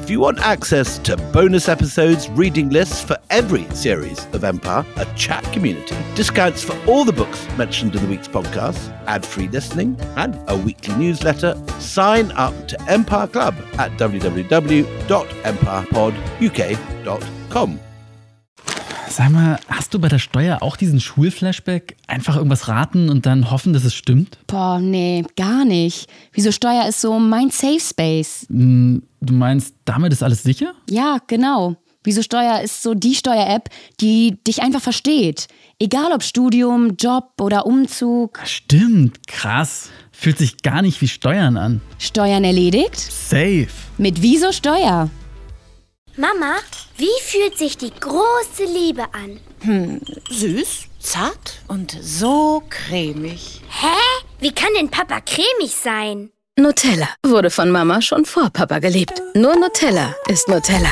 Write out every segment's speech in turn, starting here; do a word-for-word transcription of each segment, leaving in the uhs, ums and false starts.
If you want access to bonus episodes, reading lists for every series of Empire, a chat community, discounts for all the books mentioned in the week's podcast, ad-free listening, and a weekly newsletter, sign up to Empire Club at w w w dot empire pod u k dot com. Sag mal, hast du bei der Steuer auch diesen Schulflashback? Einfach irgendwas raten und dann hoffen, dass es stimmt? Boah, nee, gar nicht. Wieso Steuer ist so mein Safe Space? Hm, du meinst, damit ist alles sicher? Ja, genau. Wieso Steuer ist so die Steuer-App, die dich einfach versteht. Egal ob Studium, Job oder Umzug. Stimmt, krass. Fühlt sich gar nicht wie Steuern an. Steuern erledigt? Safe. Mit Wieso Steuer? Mama, wie fühlt sich die große Liebe an? Hm, süß, zart und so cremig. Hä? Wie kann denn Papa cremig sein? Nutella wurde von Mama schon vor Papa geliebt. Nur Nutella ist Nutella.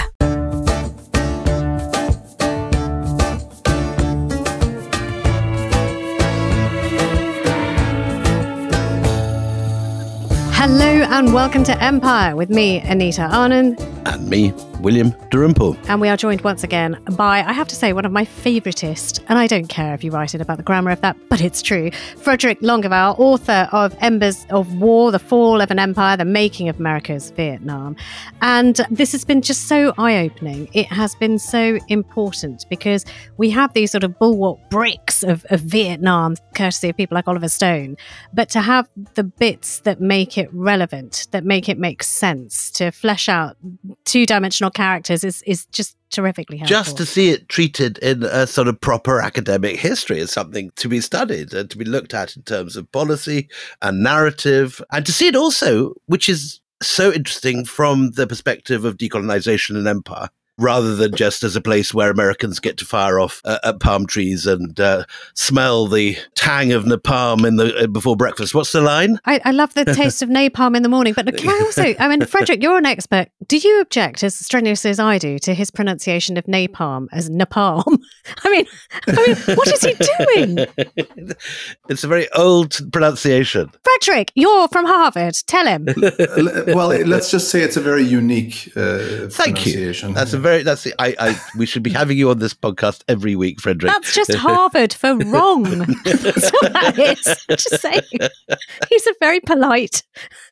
Hello and welcome to Empire with me, Anita Arnon. And me, William Dalrymple. And we are joined once again by, I have to say, one of my favouriteest, and I don't care if you write it about the grammar of that, but it's true, Frederick Longueval, author of Embers of War, The Fall of an Empire, The Making of America's Vietnam. And this has been just so eye-opening. It has been so important because we have these sort of bulwark bricks of, of Vietnam, courtesy of people like Oliver Stone, but to have the bits that make it relevant, that make it make sense, to flesh out two-dimensional characters is is just terrifically helpful. Just to see it treated in a sort of proper academic history is something to be studied and to be looked at in terms of policy and narrative, and to see it also, which is so interesting, from the perspective of decolonization and empire, rather than just as a place where Americans get to fire off uh, at palm trees and uh, smell the tang of napalm in the uh, before breakfast. What's the line? I, I love the taste of napalm in the morning. But can I also, I mean, Frederick, you're an expert. Do you object, as strenuously as I do, to his pronunciation of napalm as napalm? I mean, I mean, what is he doing? It's a very old pronunciation. Frederick, you're from Harvard. Tell him. Well, let's just say it's a very unique uh, Thank pronunciation. you. That's a very, that's the, I, I, we should be having you on this podcast every week, Frederick. That's just Harvard for wrong. That's what that is. Just saying. He's a very polite,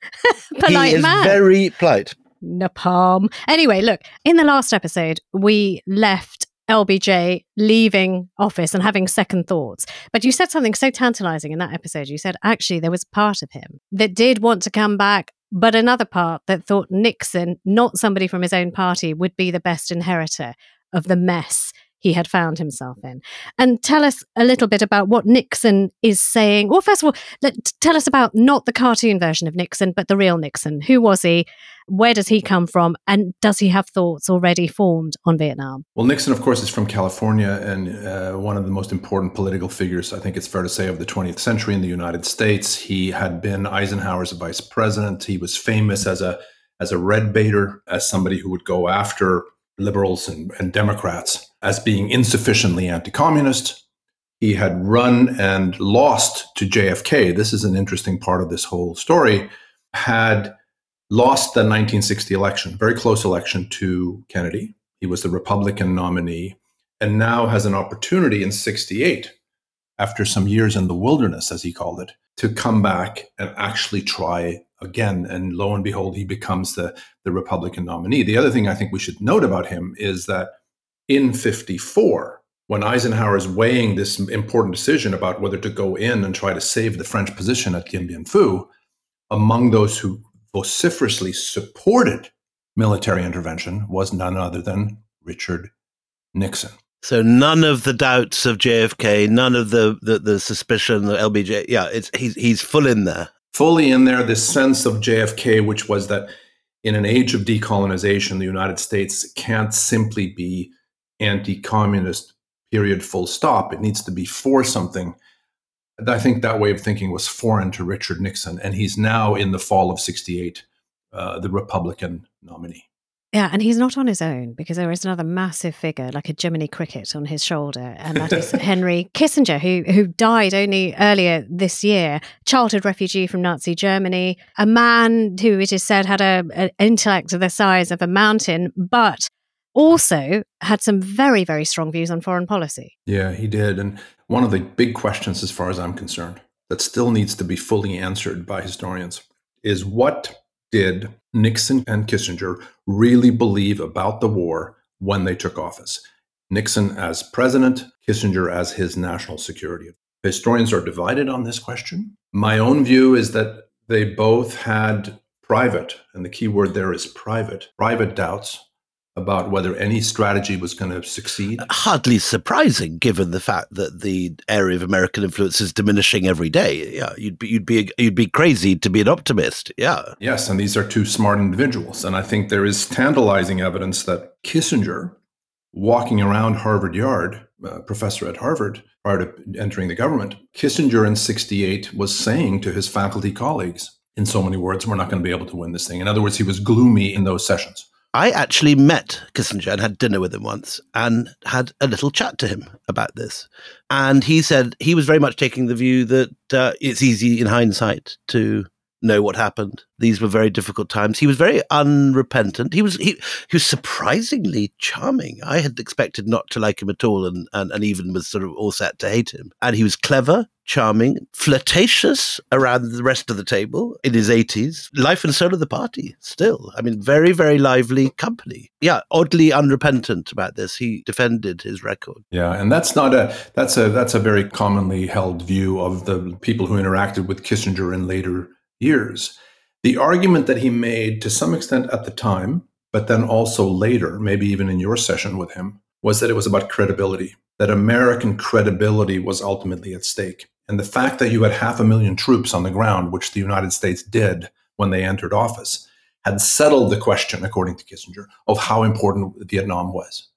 polite he is man. very polite. Napalm. Anyway, look, in the last episode, we left L B J leaving office and having second thoughts. But you said something so tantalizing in that episode. You said, actually, there was part of him that did want to come back, but another part that thought Nixon, not somebody from his own party, would be the best inheritor of the mess he had found himself in. And tell us a little bit about what Nixon is saying. Well, first of all, let, tell us about not the cartoon version of Nixon, but the real Nixon. Who was he? Where does he come from? And does he have thoughts already formed on Vietnam? Well, Nixon, of course, is from California and uh, one of the most important political figures, I think it's fair to say, of the twentieth century in the United States. He had been Eisenhower's vice president. He was famous as a as a red baiter, as somebody who would go after liberals and, and Democrats as being insufficiently anti-communist. He had run and lost to J F K. This is an interesting part of this whole story. Had lost the nineteen sixty election, very close election to Kennedy. He was the Republican nominee, and now has an opportunity in sixty-eight, after some years in the wilderness, as he called it, to come back and actually try again. And lo and behold, he becomes the, the Republican nominee. The other thing I think we should note about him is that in fifty-four, when Eisenhower is weighing this important decision about whether to go in and try to save the French position at Dien Bien Phu, among those who vociferously supported military intervention was none other than Richard Nixon. So none of the doubts of J F K, none of the the, the suspicion of L B J. Yeah, it's he's he's full in there. Fully in there, this sense of J F K, which was that in an age of decolonization, the United States can't simply be anti-communist, period, full stop. It needs to be for something. I think that way of thinking was foreign to Richard Nixon, and he's now, in the fall of sixty-eight, uh, the Republican nominee. Yeah, and he's not on his own because there is another massive figure, like a Jiminy Cricket on his shoulder, and that is Henry Kissinger, who who died only earlier this year, childhood refugee from Nazi Germany, a man who it is said had a, an intellect the size of a mountain, but also had some very, very strong views on foreign policy. Yeah, he did. And one of the big questions, as far as I'm concerned, that still needs to be fully answered by historians is what did Nixon and Kissinger really believe about the war when they took office? Nixon as president, Kissinger as his national security. Historians are divided on this question. My own view is that they both had private, and the key word there is private, private doubts about whether any strategy was going to succeed. Hardly surprising, given the fact that the area of American influence is diminishing every day. Yeah, you'd be you'd be you'd be crazy to be an optimist. Yeah. Yes, and these are two smart individuals, and I think there is tantalizing evidence that Kissinger, walking around Harvard Yard, a professor at Harvard prior to entering the government, Kissinger in sixty-eight was saying to his faculty colleagues, in so many words, we're not going to be able to win this thing. In other words, he was gloomy in those sessions. I actually met Kissinger and had dinner with him once and had a little chat to him about this. And he said he was very much taking the view that uh, it's easy in hindsight to know what happened. These were very difficult times. He was very unrepentant. He was he, he was surprisingly charming. I had expected not to like him at all, and, and, and even was sort of all set to hate him. And he was clever, charming, flirtatious around the rest of the table in his eighties. Life and soul of the party still. I mean, very, very lively company. Yeah, oddly unrepentant about this. He defended his record. Yeah, and that's not a that's a that's a very commonly held view of the people who interacted with Kissinger in later years. The argument that he made to some extent at the time, but then also later, maybe even in your session with him, was that it was about credibility, that American credibility was ultimately at stake. And the fact that you had half a million troops on the ground, which the United States did when they entered office, had settled the question, according to Kissinger, of how important Vietnam was.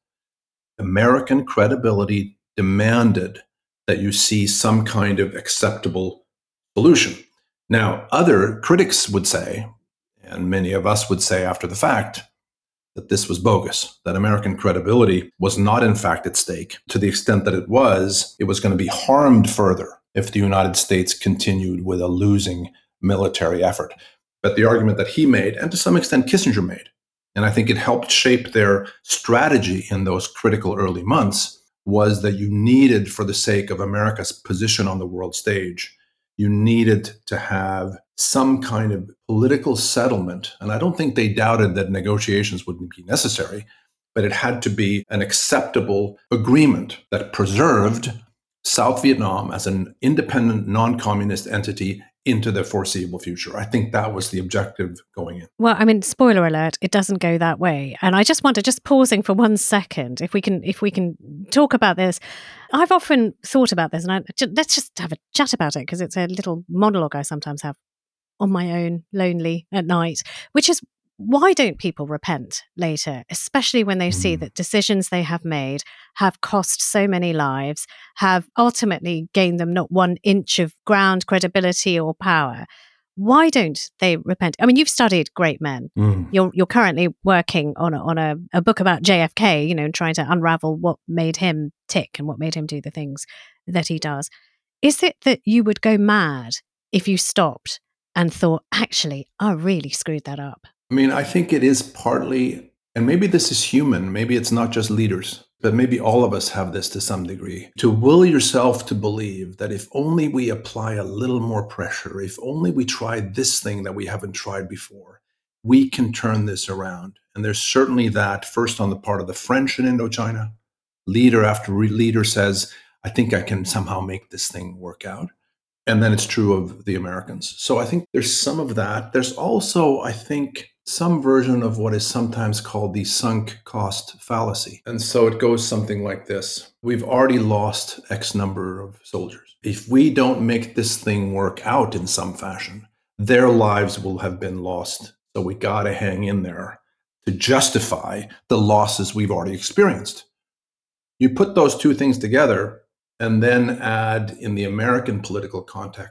American credibility demanded that you see some kind of acceptable solution. Now, other critics would say, and many of us would say after the fact, that this was bogus, that American credibility was not in fact at stake. To the extent that it was, it was going to be harmed further if the United States continued with a losing military effort. But the argument that he made, and to some extent Kissinger made, and I think it helped shape their strategy in those critical early months, was that you needed, for the sake of America's position on the world stage, you needed to have some kind of political settlement. And I don't think they doubted that negotiations would be necessary, but it had to be an acceptable agreement that preserved South Vietnam as an independent, non-communist entity into the foreseeable future. I think that was the objective going in. Well, I mean, spoiler alert, it doesn't go that way. And I just wonder, just pausing for one second, if we can if we can talk about this. I've often thought about this, and I, let's just have a chat about it, because it's a little monologue I sometimes have on my own, lonely at night, which is, why don't people repent later, especially when they mm. see that decisions they have made have cost so many lives, have ultimately gained them not one inch of ground, credibility or power? Why don't they repent? I mean, you've studied great men. Mm. You're you're currently working on a, on a, a book about J F K, you know, and trying to unravel what made him tick and what made him do the things that he does. Is it that you would go mad if you stopped and thought, actually, I really screwed that up? I mean, I think it is partly, and maybe this is human, maybe it's not just leaders, but maybe all of us have this to some degree, to will yourself to believe that if only we apply a little more pressure, if only we try this thing that we haven't tried before, we can turn this around. And there's certainly that, first on the part of the French in Indochina, leader after leader says, I think I can somehow make this thing work out. And then it's true of the Americans. So I think there's some of that. There's also, I think, some version of what is sometimes called the sunk cost fallacy. And so it goes something like this. We've already lost X number of soldiers. If we don't make this thing work out in some fashion, their lives will have been lost. So we got to hang in there to justify the losses we've already experienced. You put those two things together and then add, in the American political context,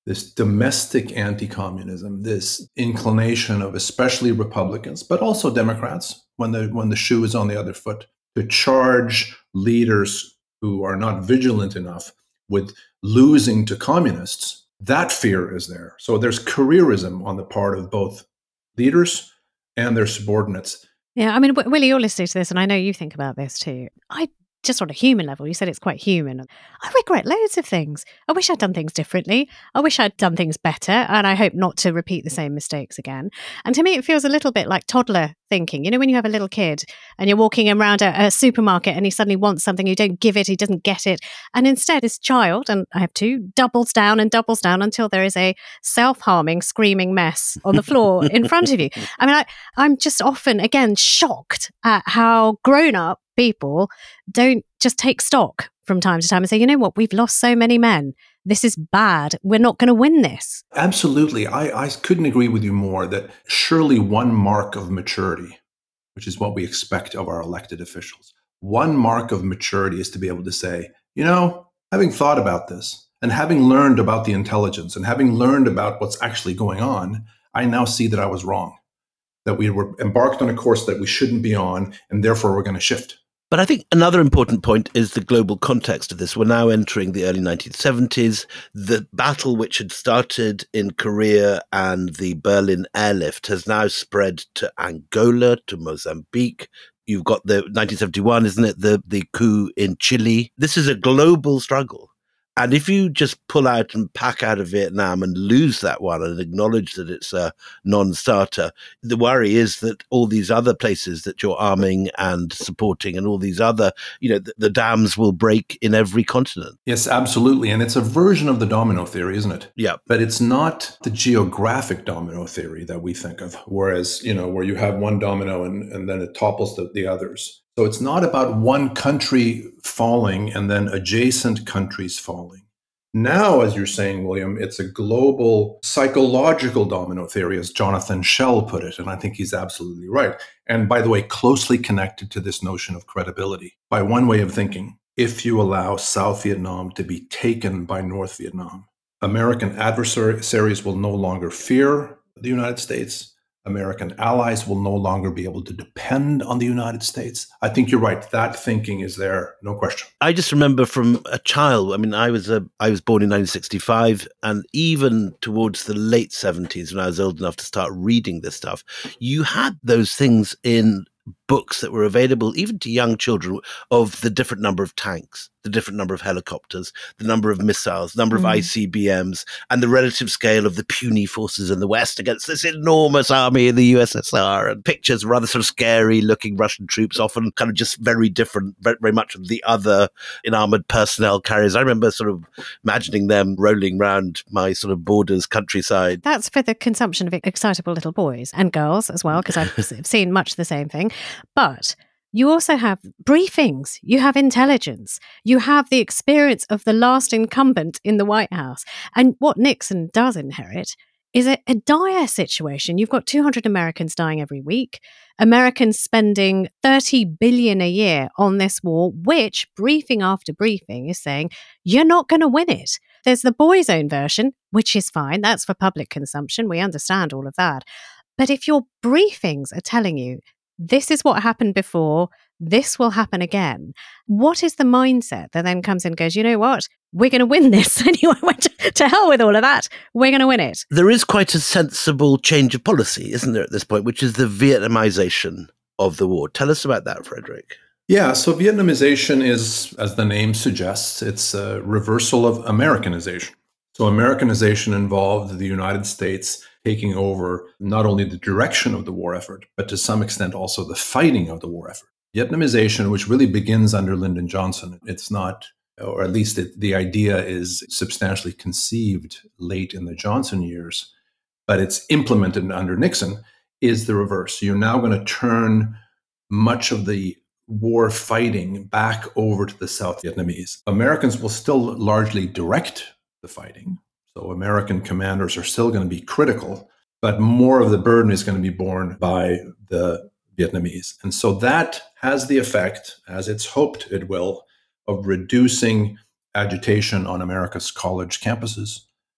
this domestic anti-communism, this inclination of especially Republicans, but also Democrats, when the when the shoe is on the other foot, to charge leaders who are not vigilant enough with losing to communists. That fear is there. So there's careerism on the part of both leaders and their subordinates. Yeah, I mean, w- Willie, you're listening to this, and I know you think about this too. I just on a human level, you said it's quite human. I regret loads of things. I wish I'd done things differently. I wish I'd done things better, and I hope not to repeat the same mistakes again. And to me, it feels a little bit like toddler thinking. You know, when you have a little kid and you're walking around a, a supermarket and he suddenly wants something, you don't give it, he doesn't get it. And instead, this child, and I have two, doubles down and doubles down until there is a self-harming, screaming mess on the floor in front of you. I mean, I, I'm just often, again, shocked at how grown-up people don't just take stock from time to time and say, you know what, we've lost so many men. This is bad. We're not going to win this. Absolutely. I, I couldn't agree with you more that surely one mark of maturity, which is what we expect of our elected officials, one mark of maturity is to be able to say, you know, having thought about this and having learned about the intelligence and having learned about what's actually going on, I now see that I was wrong, that we were embarked on a course that we shouldn't be on, and therefore we're going to shift. But I think another important point is the global context of this. We're now entering the early nineteen seventies. The battle which had started in Korea and the Berlin airlift has now spread to Angola, to Mozambique. You've got the nineteen seventy-one, isn't it? The, the coup in Chile. This is a global struggle. And if you just pull out and pack out of Vietnam and lose that one and acknowledge that it's a non-starter, the worry is that all these other places that you're arming and supporting and all these other, you know, the, the dams will break in every continent. Yes, absolutely. And it's a version of the domino theory, isn't it? Yeah. But it's not the geographic domino theory that we think of, whereas, you know, where you have one domino and, and then it topples the, the others. So it's not about one country falling and then adjacent countries falling. Now, as you're saying, William, it's a global psychological domino theory, as Jonathan Schell put it. And I think he's absolutely right. And by the way, closely connected to this notion of credibility. By one way of thinking, if you allow South Vietnam to be taken by North Vietnam, American adversaries will no longer fear the United States. American allies will no longer be able to depend on the United States. I think you're right. That thinking is there, no question. I just remember from a child, I mean, I was a, I was born in nineteen sixty-five, and even towards the late seventies, when I was old enough to start reading this stuff, you had those things in books that were available even to young children of the different number of tanks, the different number of helicopters, the number of missiles, the number mm. of I C B Ms, and the relative scale of the puny forces in the West against this enormous army in the U S S R, and pictures of rather sort of scary looking Russian troops, often kind of just very different, very, very much of the other in armored personnel carriers. I remember sort of imagining them rolling around my sort of borders countryside. That's for the consumption of excitable little boys and girls as well, because I've seen much the same thing. But you also have briefings, you have intelligence, you have the experience of the last incumbent in the White House. And what Nixon does inherit is a, a dire situation. You've got two hundred Americans dying every week, Americans spending thirty billion dollars a year on this war, which briefing after briefing is saying, you're not going to win it. There's the boys' own version, which is fine. That's for public consumption. We understand all of that. But if your briefings are telling you, this is what happened before, this will happen again, what is the mindset that then comes in and goes, you know what, we're going to win this anyway, to, to hell with all of that, we're going to win it? There is quite a sensible change of policy, isn't there, at this point, which is the Vietnamization of the war. Tell us about that, Frederick. Yeah, so Vietnamization is, as the name suggests, it's a reversal of Americanization. So Americanization involved the United States taking over not only the direction of the war effort, but to some extent also the fighting of the war effort. Vietnamization, which really begins under Lyndon Johnson, it's not, or at least it, the idea is substantially conceived late in the Johnson years, but it's implemented under Nixon, is the reverse. You're now going to turn much of the war fighting back over to the South Vietnamese. Americans will still largely direct the fighting. So American commanders are still going to be critical, but more of the burden is going to be borne by the Vietnamese. And so that has the effect, as it's hoped it will, of reducing agitation on America's college campuses.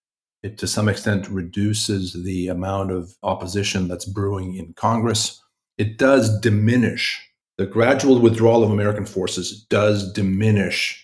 It to some extent reduces the amount of opposition that's brewing in Congress. It does diminish, the gradual withdrawal of American forces does diminish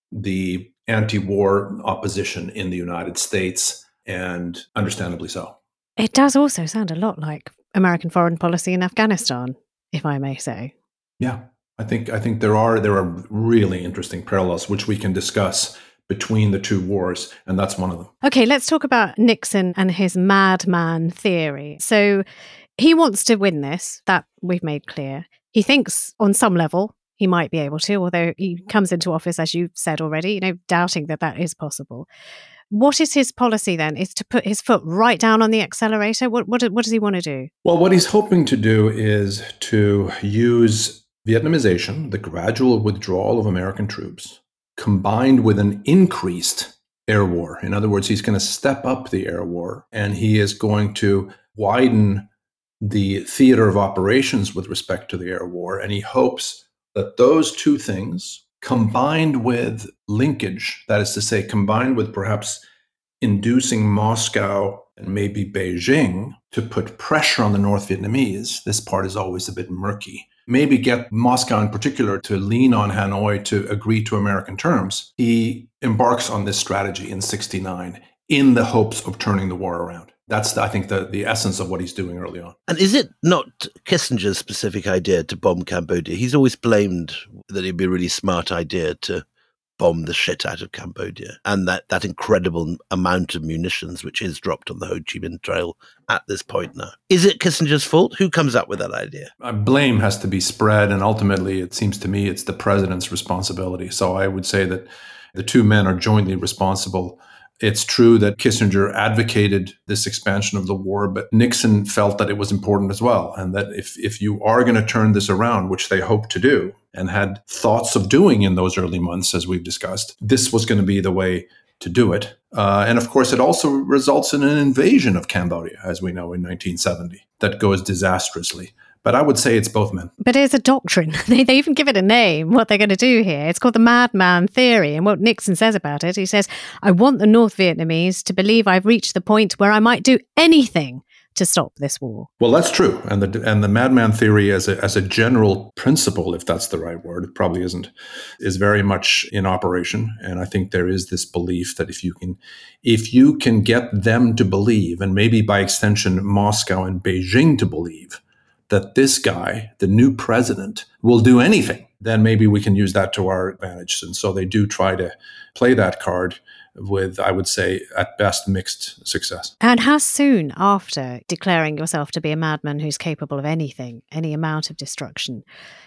the anti-war opposition in the United States, and understandably so. It does also sound a lot like American foreign policy in Afghanistan, if I may say. Yeah, I think I think there are there are really interesting parallels which we can discuss between the two wars, and that's one of them. Okay, let's talk about Nixon and his madman theory. So he wants to win this, that we've made clear. He thinks on some level he might be able to, although he comes into office, as you've said already, you know, doubting that that is possible. What is his policy then? Is to put his foot right down on the accelerator? What, what, what does he want to do? Well, what he's hoping to do is to use Vietnamization, the gradual withdrawal of American troops, combined with an increased air war. In other words, he's going to step up the air war, and he is going to widen the theater of operations with respect to the air war. And he hopes that those two things, combined with linkage, that is to say, combined with perhaps inducing Moscow and maybe Beijing to put pressure on the North Vietnamese, this part is always a bit murky, maybe get Moscow in particular to lean on Hanoi to agree to American terms. He embarks on this strategy in sixty-nine in the hopes of turning the war around. That's, I think, the, the essence of what he's doing early on. And is it not Kissinger's specific idea to bomb Cambodia? He's always blamed that it'd be a really smart idea to bomb the shit out of Cambodia, and that, that incredible amount of munitions which is dropped on the Ho Chi Minh Trail at this point now. Is it Kissinger's fault? Who comes up with that idea? Uh, blame has to be spread, and ultimately, it seems to me, it's the president's responsibility. So I would say that the two men are jointly responsible. It's true that Kissinger advocated this expansion of the war, but Nixon felt that it was important as well. And that if, if you are going to turn this around, which they hoped to do and had thoughts of doing in those early months, as we've discussed, this was going to be the way to do it. Uh, and of course, it also results in an invasion of Cambodia, as we know, in nineteen seventy, that goes disastrously. But I would say it's both men. But it's a doctrine. They, they even give it a name, what they're going to do here. It's called the madman theory. And what Nixon says about it, he says, I want the North Vietnamese to believe I've reached the point where I might do anything to stop this war. Well, that's true. And the and the madman theory as a, as a general principle, if that's the right word, it probably isn't, is very much in operation. And I think there is this belief that if you can, if you can get them to believe, and maybe by extension, Moscow and Beijing to believe, that this guy, the new president, will do anything, then maybe we can use that to our advantage. And so they do try to play that card with, I would say, at best, mixed success. And how soon after declaring yourself to be a madman who's capable of anything, any amount of destruction,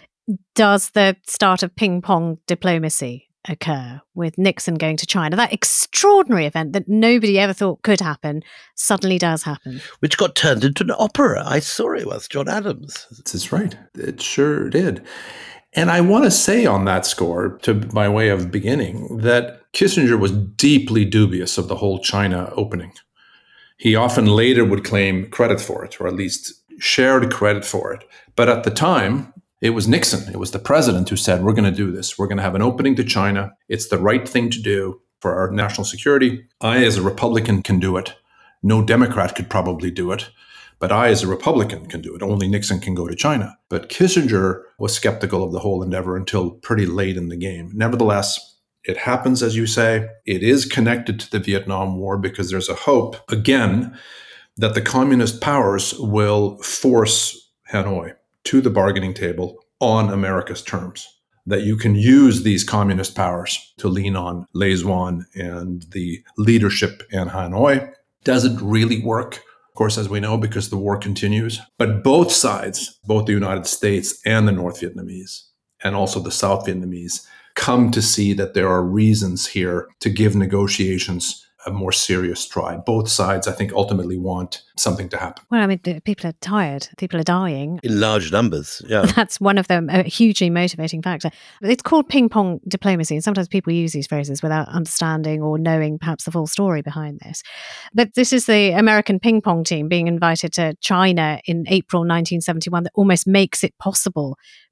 does the start of ping-pong diplomacy occur with Nixon going to China? That extraordinary event that nobody ever thought could happen suddenly does happen. Which got turned into an opera. I saw it was John Adams. That's right. It sure did. And I want to say on that score, to by way of beginning, that Kissinger was deeply dubious of the whole China opening. He often later would claim credit for it, or at least shared credit for it. But at the time, it was Nixon, it was the president who said, we're going to do this. We're going to have an opening to China. It's the right thing to do for our national security. I, as a Republican, can do it. No Democrat could probably do it. But I, as a Republican, can do it. Only Nixon can go to China. But Kissinger was skeptical of the whole endeavor until pretty late in the game. Nevertheless, it happens, as you say. It is connected to the Vietnam War because there's a hope, again, that the communist powers will force Hanoi to the bargaining table on America's terms, that you can use these communist powers to lean on Lê Duan and the leadership in Hanoi. Doesn't really work, of course, as we know, because the war continues. But both sides, both the United States and the North Vietnamese, and also the South Vietnamese, come to see that there are reasons here to give negotiations a more serious try. Both sides, I think, ultimately want something to happen. Well, I mean, people are tired. People are dying. In large numbers, yeah. That's one of them, a hugely motivating factor. It's called ping-pong diplomacy, and sometimes people use these phrases without understanding or knowing perhaps the full story behind this. But this is the American ping-pong team being invited to China in April nineteen seventy-one that almost makes it possible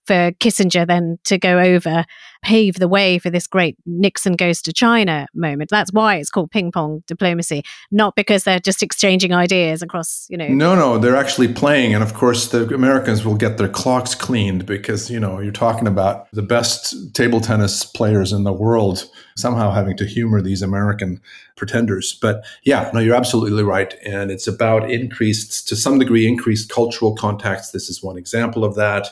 for Kissinger then to go over, pave the way for this great Nixon goes to China moment. That's why it's called ping pong diplomacy, not because they're just exchanging ideas across, you know. No, no, they're actually playing. And of course, the Americans will get their clocks cleaned because, you know, you're talking about the best table tennis players in the world somehow having to humor these American pretenders. But yeah, no, you're absolutely right. And it's about increased, to some degree, increased cultural contacts. This is one example of that.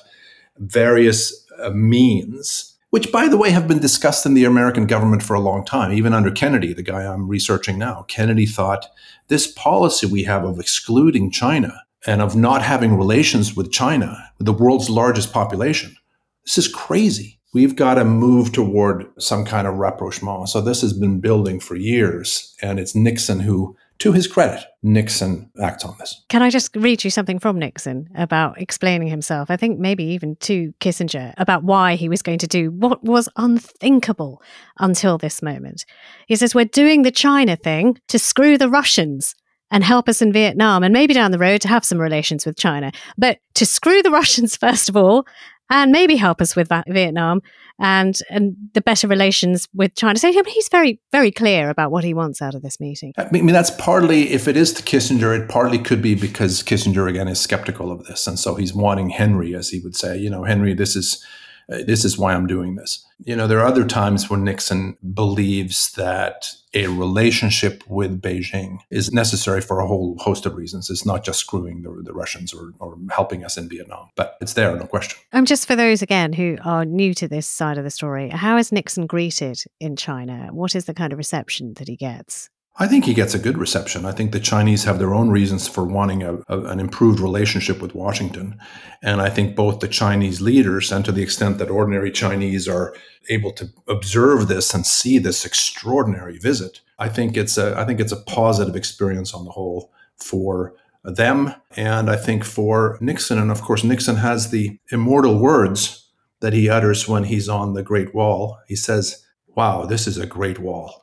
Various uh, means, which, by the way, have been discussed in the American government for a long time, even under Kennedy, the guy I'm researching now. Kennedy thought this policy we have of excluding China and of not having relations with China, with the world's largest population, this is crazy. We've got to move toward some kind of rapprochement. So this has been building for years, and it's Nixon who, to his credit, Nixon acts on this. Can I just read you something from Nixon about explaining himself? I think maybe even to Kissinger about why he was going to do what was unthinkable until this moment. He says, we're doing the China thing to screw the Russians and help us in Vietnam and maybe down the road to have some relations with China. But to screw the Russians, first of all, and maybe help us with Vietnam and and the better relations with China. So he's very, very clear about what he wants out of this meeting. I mean, that's partly, if it is to Kissinger, it partly could be because Kissinger, again, is skeptical of this. And so he's wanting Henry, as he would say, you know, Henry, this is uh, this is why I'm doing this. You know, there are other times when Nixon believes that a relationship with Beijing is necessary for a whole host of reasons. It's not just screwing the, the Russians or, or helping us in Vietnam, but it's there, no question. Um, just for those, again, who are new to this side of the story, how is Nixon greeted in China? What is the kind of reception that he gets? I think he gets a good reception. I think the Chinese have their own reasons for wanting a, a, an improved relationship with Washington. And I think both the Chinese leaders, and to the extent that ordinary Chinese are able to observe this and see this extraordinary visit, I think it's a, I think it's a positive experience on the whole for them. And I think for Nixon, and of course, Nixon has the immortal words that he utters when he's on the Great Wall. He says, wow, this is a great wall.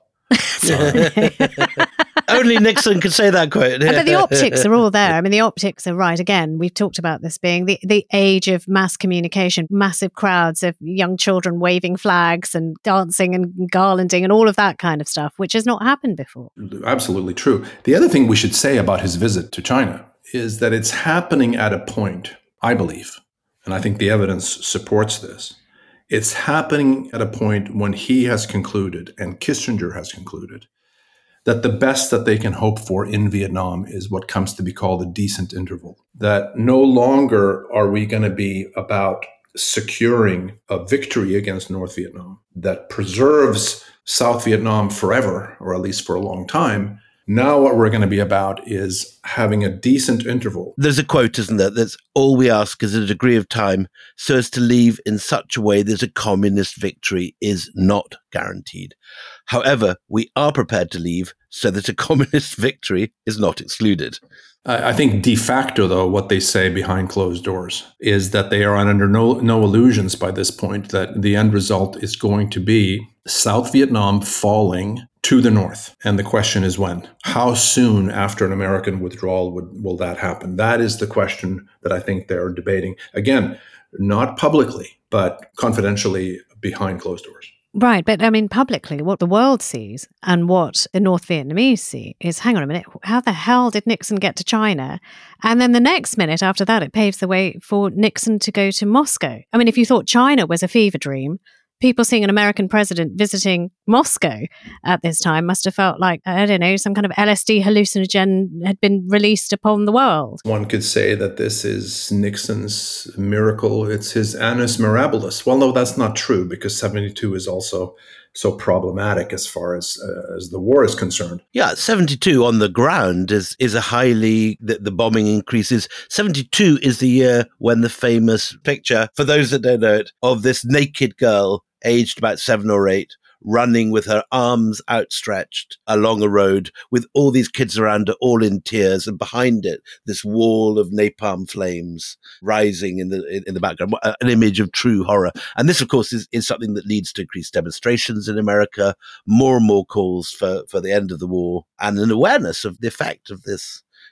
Only Nixon could say that quote. But the optics are all there. I mean, the optics are right. Again, we've talked about this being the, the age of mass communication, massive crowds of young children waving flags and dancing and garlanding and all of that kind of stuff, which has not happened before. Absolutely true. The other thing we should say about his visit to China is that it's happening at a point, I believe, and I think the evidence supports this, it's happening at a point when he has concluded, and Kissinger has concluded, that the best that they can hope for in Vietnam is what comes to be called a decent interval. That no longer are we going to be about securing a victory against North Vietnam that preserves South Vietnam forever, or at least for a long time. Now what we're going to be about is having a decent interval. There's a quote, isn't there? That's all we ask is a degree of time so as to leave in such a way that a communist victory is not guaranteed. However, we are prepared to leave so that a communist victory is not excluded. I think de facto, though, what they say behind closed doors is that they are under no, no illusions by this point that the end result is going to be South Vietnam falling to the north. And the question is when? How soon after an American withdrawal would, will that happen? That is the question that I think they're debating. Again, not publicly, but confidentially behind closed doors. Right, but I mean, publicly, what the world sees and what the North Vietnamese see is, hang on a minute, how the hell did Nixon get to China? And then the next minute after that, it paves the way for Nixon to go to Moscow. I mean, if you thought China was a fever dream, people seeing an American president visiting Moscow at this time must have felt like, I don't know, some kind of L S D hallucinogen had been released upon the world. One could say that this is Nixon's miracle. It's his annus mirabilis. Well, no, that's not true, because seventy-two is also so problematic as far as uh, as the war is concerned. Yeah, seventy-two on the ground is is a highly, the, the bombing increases. seventy-two is the year when the famous picture, for those that don't know it, of this naked girl aged about seven or eight, running with her arms outstretched along a road with all these kids around her, all in tears, and behind it, this wall of napalm flames rising in the in, in the background, an image of true horror. And this, of course, is, is something that leads to increased demonstrations in America, more and more calls for, for the end of the war, and an awareness of the effect of this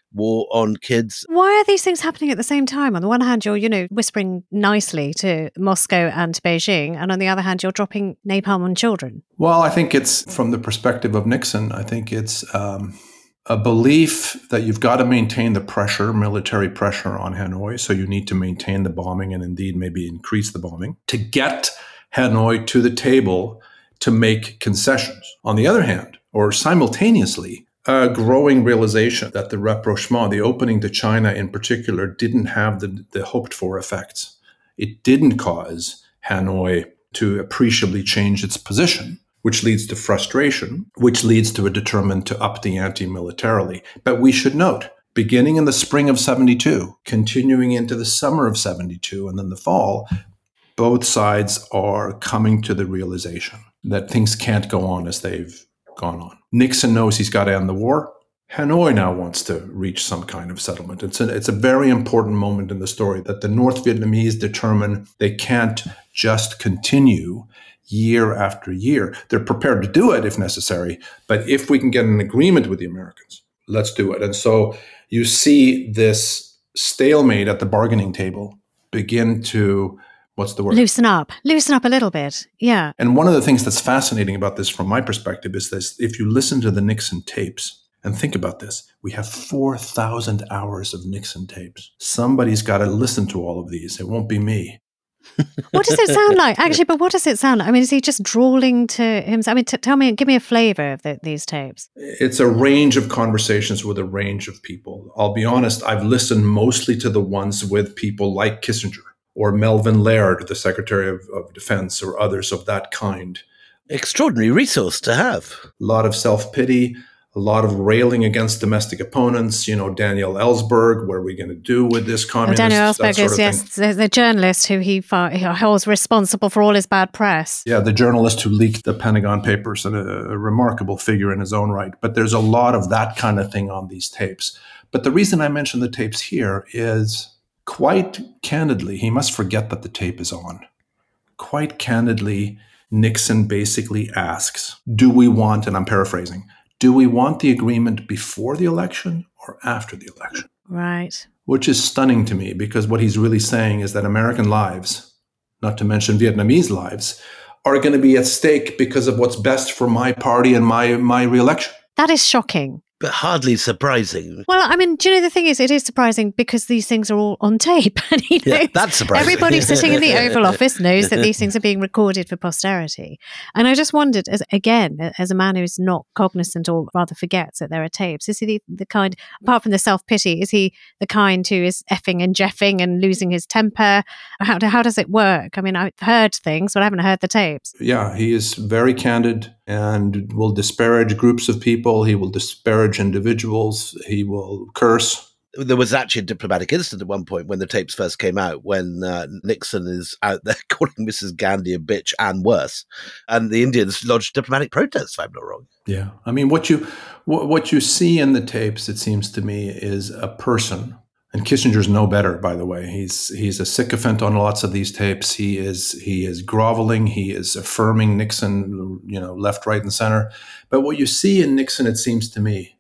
war on kids. Why are these things happening at the same time? On the one hand, you're, you know, whispering nicely to Moscow and to Beijing, and on the other hand, you're dropping napalm on children. Well, I think it's from the perspective of Nixon. I think it's um, a belief that you've got to maintain the pressure, military pressure on Hanoi. So you need to maintain the bombing and indeed maybe increase the bombing to get Hanoi to the table to make concessions. On the other hand, or simultaneously, a growing realization that the rapprochement, the opening to China in particular, didn't have the, the hoped for effects. It didn't cause Hanoi to appreciably change its position, which leads to frustration, which leads to a determined to up the ante militarily. But we should note, beginning in the spring of seventy-two, continuing into the summer of seventy-two, and then the fall, both sides are coming to the realization that things can't go on as they've gone on. Nixon knows he's got to end the war. Hanoi now wants to reach some kind of settlement. It's a, it's a very important moment in the story that the North Vietnamese determine they can't just continue year after year. They're prepared to do it if necessary, but if we can get an agreement with the Americans, let's do it. And so you see this stalemate at the bargaining table begin to What's the word? Loosen up. Loosen up a little bit. Yeah. And one of the things that's fascinating about this from my perspective is this: if you listen to the Nixon tapes and think about this, we have four thousand hours of Nixon tapes. Somebody's got to listen to all of these. It won't be me. What does it sound like? Actually, but what does it sound like? I mean, is he just drawling to himself? I mean, t- tell me, give me a flavor of the, these tapes. It's a range of conversations with a range of people. I'll be honest, I've listened mostly to the ones with people like Kissinger, or Melvin Laird, the Secretary of, of Defense, or others of that kind. Extraordinary resource to have. A lot of self-pity, a lot of railing against domestic opponents. You know, Daniel Ellsberg, what are we going to do with this communist? Well, Daniel Ellsberg is, yes, the, the journalist who he, fought, he holds responsible for all his bad press. Yeah, the journalist who leaked the Pentagon Papers, and a, a remarkable figure in his own right. But there's a lot of that kind of thing on these tapes. But the reason I mention the tapes here is, quite candidly, he must forget that the tape is on. Quite candidly, Nixon basically asks, do we want, and I'm paraphrasing, do we want the agreement before the election or after the election? Right. Which is stunning to me, because what he's really saying is that American lives, not to mention Vietnamese lives, are going to be at stake because of what's best for my party and my, my re-election. That is shocking. But hardly surprising. Well, I mean, do you know, the thing is, it is surprising because these things are all on tape. And, you know, yeah, that's surprising. Everybody sitting in the Oval Office knows that these things are being recorded for posterity. And I just wondered, as again, as a man who's not cognizant or rather forgets that there are tapes, is he the, the kind, apart from the self-pity, is he the kind who is effing and jeffing and losing his temper? How, how does it work? I mean, I've heard things, but I haven't heard the tapes. Yeah, he is very candid and will disparage groups of people. He will disparage individuals. He will curse. There was actually a diplomatic incident at one point when the tapes first came out, when uh, Nixon is out there calling Missus Gandhi a bitch and worse, and the Indians lodged diplomatic protests, if I'm not wrong. Yeah, I mean, what you what, what you see in the tapes, it seems to me, is a person. And Kissinger's no better, by the way. He's he's a sycophant on lots of these tapes. He is he is groveling. He is affirming Nixon, you know, left, right, and center. But what you see in Nixon, it seems to me,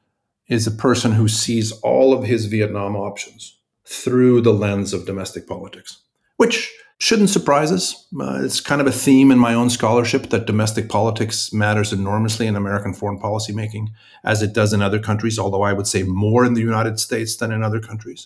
is a person who sees all of his Vietnam options through the lens of domestic politics, which shouldn't surprise us. Uh, it's kind of a theme in my own scholarship that domestic politics matters enormously in American foreign policy making, as it does in other countries, although I would say more in the United States than in other countries.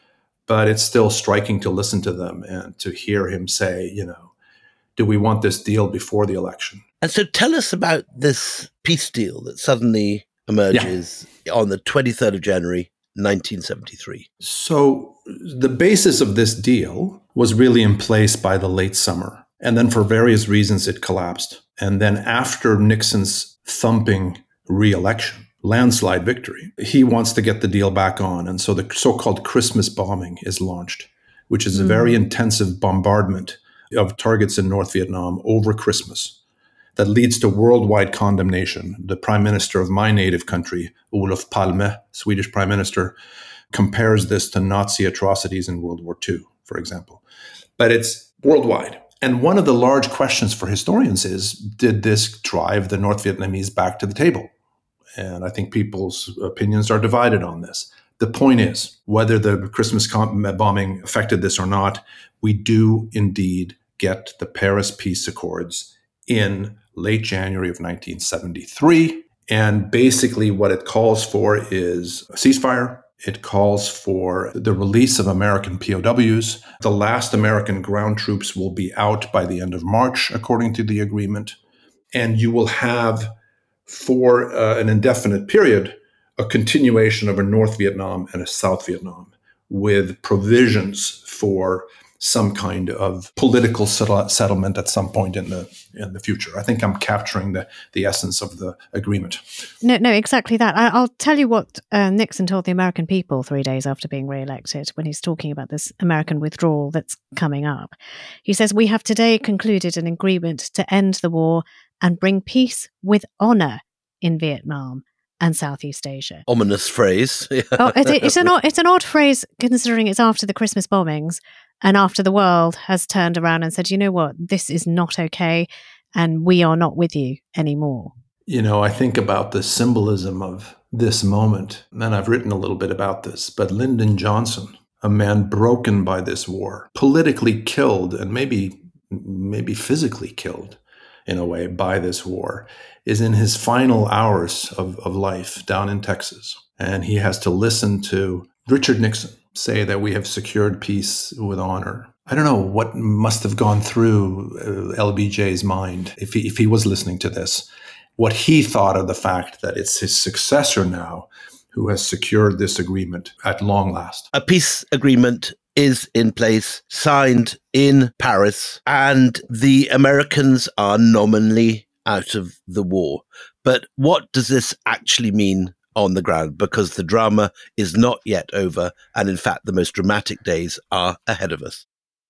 But it's still striking to listen to them and to hear him say, you know, do we want this deal before the election? And so tell us about this peace deal that suddenly emerges yeah. on the twenty-third of January, nineteen seventy-three. So the basis of this deal was really in place by the late summer. And then for various reasons, it collapsed. And then after Nixon's thumping re-election, landslide victory, he wants to get the deal back on. And so the so-called Christmas bombing is launched, which is mm. a very intensive bombardment of targets in North Vietnam over Christmas that leads to worldwide condemnation. The prime minister of my native country, Olof Palme, Swedish prime minister, compares this to Nazi atrocities in World War Two, for example. But it's worldwide. And one of the large questions for historians is, did this drive the North Vietnamese back to the table? And I think people's opinions are divided on this. The point is, whether the Christmas bombing affected this or not, we do indeed get the Paris Peace Accords in late January of nineteen seventy-three. And basically what it calls for is a ceasefire. It calls for the release of American P O Ws. The last American ground troops will be out by the end of March, according to the agreement. And you will have, for uh, an indefinite period, a continuation of a North Vietnam and a South Vietnam with provisions for some kind of political settle- settlement at some point in the in the future. I think I'm capturing the, the essence of the agreement. No, no, exactly that. I, I'll tell you what uh, Nixon told the American people three days after being re-elected when he's talking about this American withdrawal that's coming up. He says, "We have today concluded an agreement to end the war and bring peace with honor in Vietnam and Southeast Asia." Ominous phrase. oh, it, it's, an, it's an odd phrase considering it's after the Christmas bombings and after the world has turned around and said, you know what, this is not okay and we are not with you anymore. You know, I think about the symbolism of this moment, and I've written a little bit about this, but Lyndon Johnson, a man broken by this war, politically killed and maybe maybe physically killed in a way by this war, is in his final hours of, of life down in Texas. And he has to listen to Richard Nixon say that we have secured peace with honor. I don't know what must have gone through uh, L B J's mind if he, if he was listening to this, what he thought of the fact that it's his successor now who has secured this agreement at long last. A peace agreement is in place, signed in Paris, and the Americans are nominally out of the war. But what does this actually mean on the ground? Because the drama is not yet over, and in fact, the most dramatic days are ahead of us.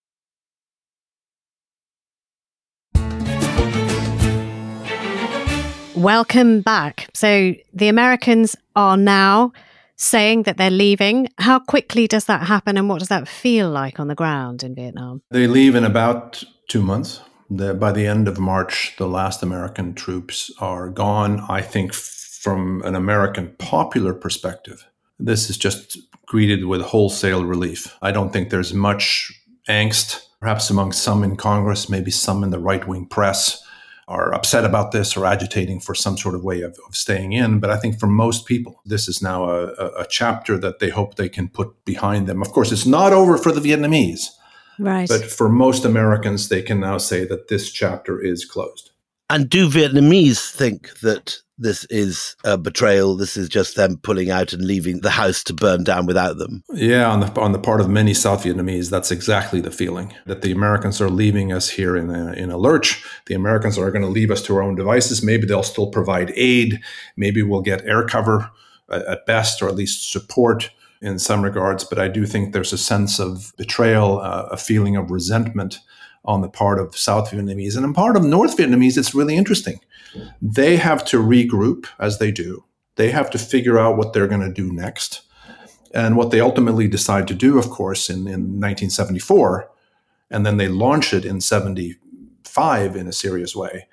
Welcome back. So the Americans are now saying that they're leaving. How quickly does that happen and what does that feel like on the ground in Vietnam? They leave in about two months. The, by the end of March, the last American troops are gone. I think from an American popular perspective, this is just greeted with wholesale relief. I don't think there's much angst, perhaps among some in Congress, maybe some in the right-wing press are upset about this or agitating for some sort of way of, of staying in. But I think for most people, this is now a, a, a chapter that they hope they can put behind them. Of course, it's not over for the Vietnamese. Right. But for most Americans, they can now say that this chapter is closed. And do Vietnamese think that this is a betrayal? This is just them pulling out and leaving the house to burn down without them? Yeah, on the on the part of many South Vietnamese, that's exactly the feeling, that the Americans are leaving us here in a, in a lurch. The Americans are going to leave us to our own devices. Maybe they'll still provide aid. Maybe we'll get air cover at best, or at least support in some regards. But I do think there's a sense of betrayal, uh, a feeling of resentment on the part of South Vietnamese. And on part of North Vietnamese, it's really interesting. They have to regroup, as they do. They have to figure out what they're going to do next. And what they ultimately decide to do, of course, in, in nineteen seventy-four, and then they launch it in seventy-five in a serious way,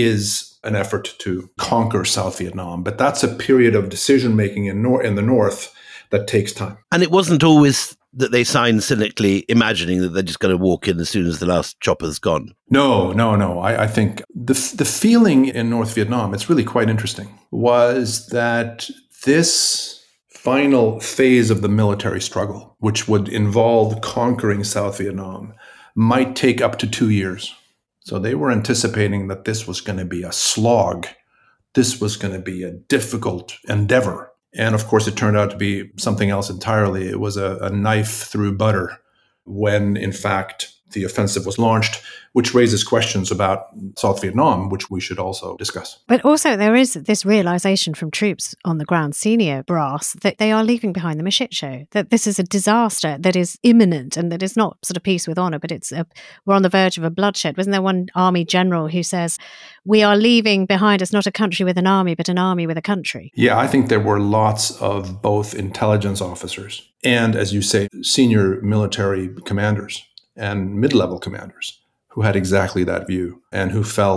is an effort to conquer South Vietnam. But that's a period of decision-making in, nor- in the North that takes time. And it wasn't always that they signed cynically, imagining that they're just going to walk in as soon as the last chopper's gone. No, no, no. I, I think the the feeling in North Vietnam, it's really quite interesting, was that this final phase of the military struggle, which would involve conquering South Vietnam, might take up to two years. So they were anticipating that this was going to be a slog. This was going to be a difficult endeavor. And of course, it turned out to be something else entirely. It was a, a knife through butter when, in fact, the offensive was launched, which raises questions about South Vietnam, which we should also discuss. But also there is this realization from troops on the ground, senior brass, that they are leaving behind them a shit show, that this is a disaster that is imminent and that is not sort of peace with honor, but it's a, we're on the verge of a bloodshed. Wasn't there one army general who says, we are leaving behind us not a country with an army, but an army with a country? Yeah, I think there were lots of both intelligence officers and, as you say, senior military commanders and mid-level commanders who had exactly that view and who felt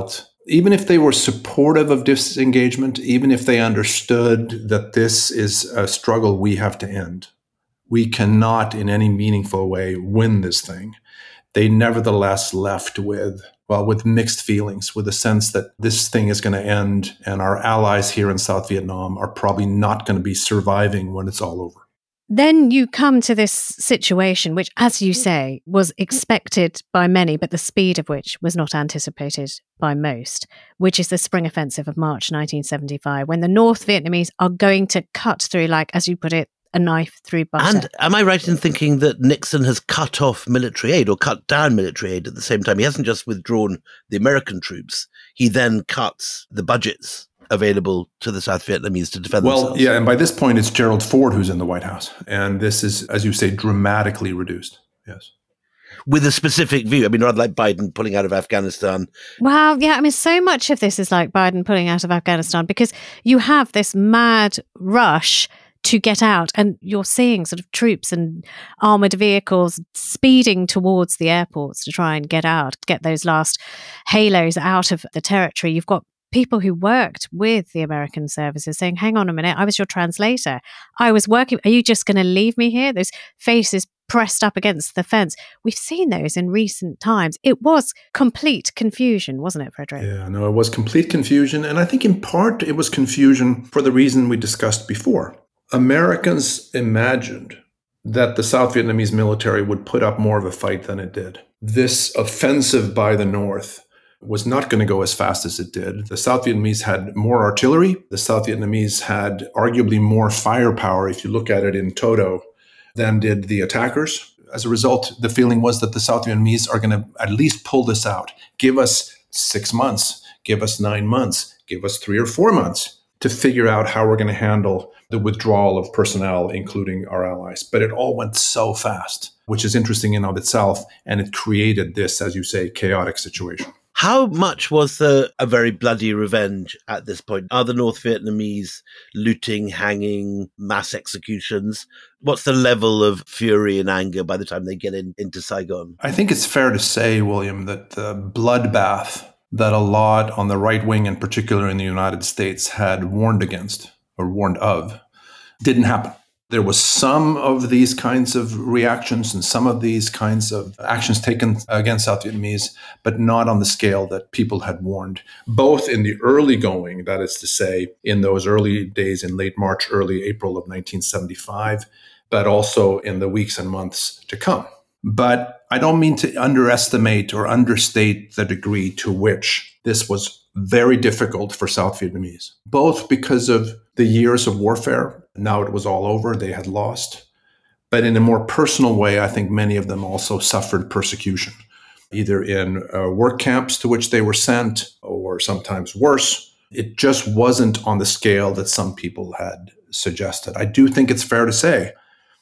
even if they were supportive of disengagement, even if they understood that this is a struggle we have to end, we cannot in any meaningful way win this thing, they nevertheless left with, well, with mixed feelings, with a sense that this thing is going to end and our allies here in South Vietnam are probably not going to be surviving when it's all over. Then you come to this situation, which, as you say, was expected by many, but the speed of which was not anticipated by most, which is the Spring Offensive of March nineteen seventy-five, when the North Vietnamese are going to cut through, like, as you put it, a knife through butter. And am I right in thinking that Nixon has cut off military aid or cut down military aid at the same time? He hasn't just withdrawn the American troops, he then cuts the budgets available to the South Vietnamese to defend well, themselves. Yeah, and by this point, it's Gerald Ford who's in the White House. And this is, as you say, dramatically reduced. Yes. With a specific view. I mean, rather like Biden pulling out of Afghanistan. Well, yeah, I mean, so much of this is like Biden pulling out of Afghanistan, because you have this mad rush to get out, and you're seeing sort of troops and armoured vehicles speeding towards the airports to try and get out, get those last halos out of the territory. You've got people who worked with the American services saying, hang on a minute, I was your translator. I was working. Are you just going to leave me here? Those faces pressed up against the fence. We've seen those in recent times. It was complete confusion, wasn't it, Frederick? Yeah, no, it was complete confusion. And I think in part it was confusion for the reason we discussed before. Americans imagined that the South Vietnamese military would put up more of a fight than it did. This offensive by the North was not going to go as fast as it did. The South Vietnamese had more artillery. The South Vietnamese had arguably more firepower, if you look at it in toto, than did the attackers. As a result, the feeling was that the South Vietnamese are going to at least pull this out. Give us six months, give us nine months, give us three or four months to figure out how we're going to handle the withdrawal of personnel, including our allies. But it all went so fast, which is interesting in and of itself. And it created this, as you say, chaotic situation. How much was there a very bloody revenge at this point? Are the North Vietnamese looting, hanging, mass executions? What's the level of fury and anger by the time they get in, into Saigon? I think it's fair to say, William, that the bloodbath that a lot on the right wing, in particular in the United States, had warned against or warned of, didn't happen. There was some of these kinds of reactions and some of these kinds of actions taken against South Vietnamese, but not on the scale that people had warned, both in the early going, that is to say, in those early days in late March, early April of nineteen seventy-five, but also in the weeks and months to come. But I don't mean to underestimate or understate the degree to which this was very difficult for South Vietnamese, both because of the years of warfare. Now it was all over, they had lost. But in a more personal way, I think many of them also suffered persecution, either in uh, work camps to which they were sent, or sometimes worse. It just wasn't on the scale that some people had suggested. I do think it's fair to say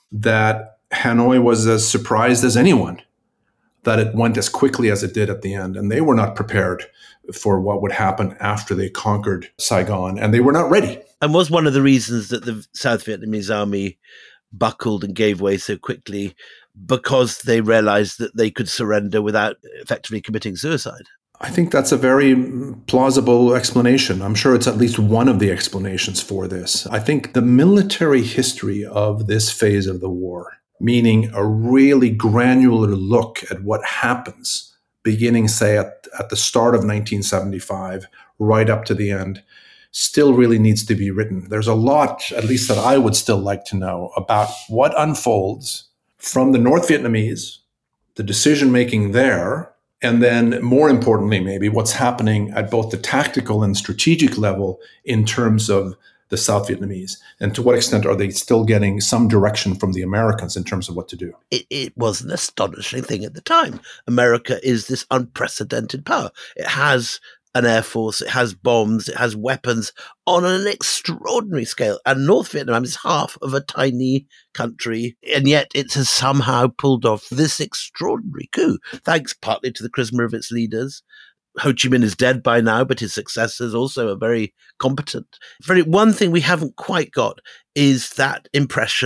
that Hanoi was as surprised as anyone that it went as quickly as it did at the end. And they were not prepared for what would happen after they conquered Saigon, and they were not ready. And was one of the reasons that the South Vietnamese army buckled and gave way so quickly because they realized that they could surrender without effectively committing suicide? I think that's a very plausible explanation. I'm sure it's at least one of the explanations for this. I think the military history of this phase of the war, meaning a really granular look at what happens, beginning, say, at, at the start of nineteen seventy-five, right up to the end, still really needs to be written. There's a lot, at least that I would still like to know, about what unfolds from the North Vietnamese, the decision-making there, and then more importantly, maybe what's happening at both the tactical and strategic level in terms of the South Vietnamese, and to what extent are they still getting some direction from the Americans in terms of what to do? It, it was an astonishing thing at the time. America is this unprecedented power. It has an air force, it has bombs, it has weapons on an extraordinary scale. And North Vietnam is half of a tiny country, and yet it has somehow pulled off this extraordinary coup, thanks partly to the charisma of its leaders. Ho Chi Minh is dead by now, but his successors also are very competent. Very, one thing we haven't quite got is that impression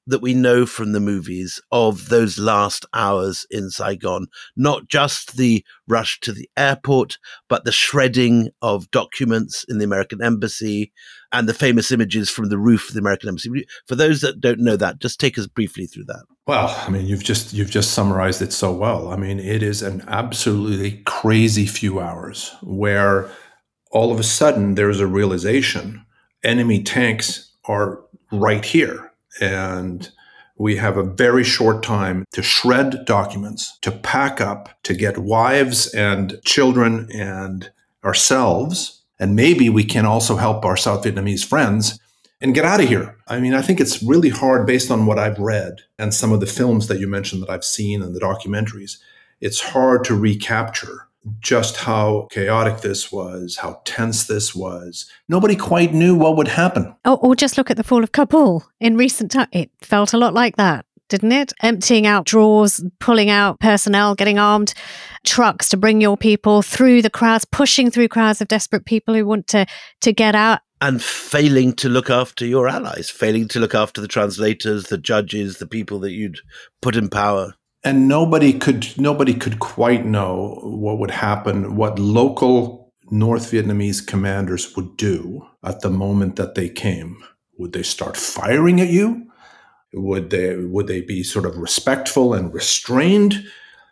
that we know from the movies of those last hours in Saigon, not just the rush to the airport, but the shredding of documents in the American embassy and the famous images from the roof of the American embassy. For those that don't know that, just take us briefly through that. Well, I mean, you've just you've just summarized it so well. I mean, it is an absolutely crazy few hours where all of a sudden there's a realization enemy tanks are right here. And we have a very short time to shred documents, to pack up, to get wives and children and ourselves. And maybe we can also help our South Vietnamese friends and get out of here. I mean, I think it's really hard based on what I've read and some of the films that you mentioned that I've seen and the documentaries. It's hard to recapture just how chaotic this was, how tense this was. Nobody quite knew what would happen. Or, or just look at the fall of Kabul in recent time. It felt a lot like that, didn't it? Emptying out drawers, pulling out personnel, getting armed trucks to bring your people through the crowds, pushing through crowds of desperate people who want to, to get out. And failing to look after your allies, failing to look after the translators, the judges, the people that you'd put in power. And nobody could nobody could quite know what would happen, what local North Vietnamese commanders would do at the moment that they came. Would they start firing at you? Would they would they be sort of respectful and restrained?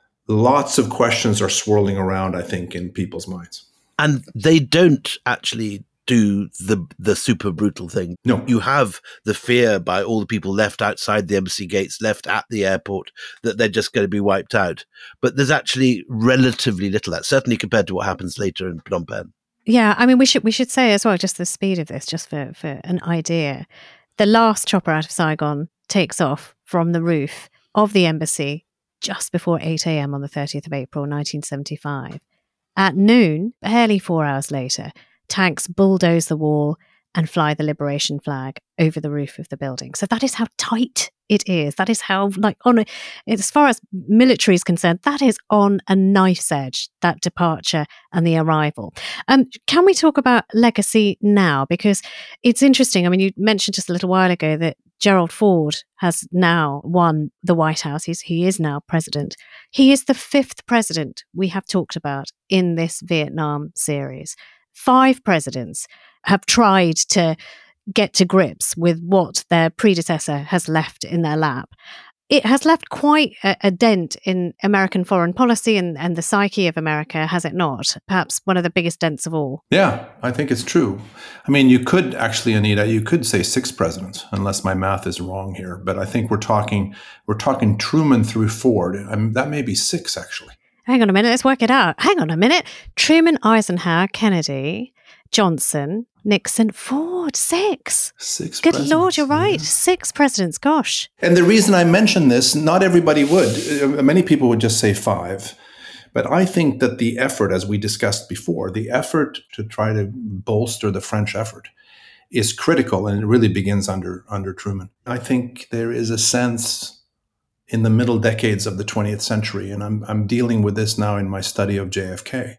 Lots of questions are swirling around, I think, in people's minds. And they don't actually do the the super brutal thing. No. You have the fear by all the people left outside the embassy gates, left at the airport, that they're just going to be wiped out. But there's actually relatively little of that, certainly compared to what happens later in Phnom Penh. Yeah, I mean, we should we should say as well, just the speed of this, just for, for an idea. The last chopper out of Saigon takes off from the roof of the embassy just before eight a.m. on the thirtieth of April, nineteen seventy-five. At noon, barely four hours later, tanks bulldoze the wall and fly the liberation flag over the roof of the building. So that is how tight it is. That is how, like, on a, as far as military is concerned, that is on a knife's edge, that departure and the arrival. Um, can we talk about legacy now? Because it's interesting. I mean, you mentioned just a little while ago that Gerald Ford has now won the White House. He's, he is now president. He is the fifth president we have talked about in this Vietnam series. Five presidents have tried to get to grips with what their predecessor has left in their lap. It has left quite a, a dent in American foreign policy and, and the psyche of America, has it not? Perhaps one of the biggest dents of all. Yeah, I think it's true. I mean, you could actually, Anita, you could say six presidents, unless my math is wrong here. But I think we're talking we're talking Truman through Ford. I mean, that may be six, actually. Hang on a minute, let's work it out. Hang on a minute. Truman, Eisenhower, Kennedy, Johnson, Nixon, Ford, six. Six Good presidents. Lord, you're right. Yeah. Six presidents, gosh. And the reason I mention this, not everybody would. Uh, Many people would just say five. But I think that the effort, as we discussed before, the effort to try to bolster the French effort is critical, and it really begins under, under Truman. I think there is a sense in the middle decades of the twentieth century, and I'm I'm dealing with this now in my study of J F K,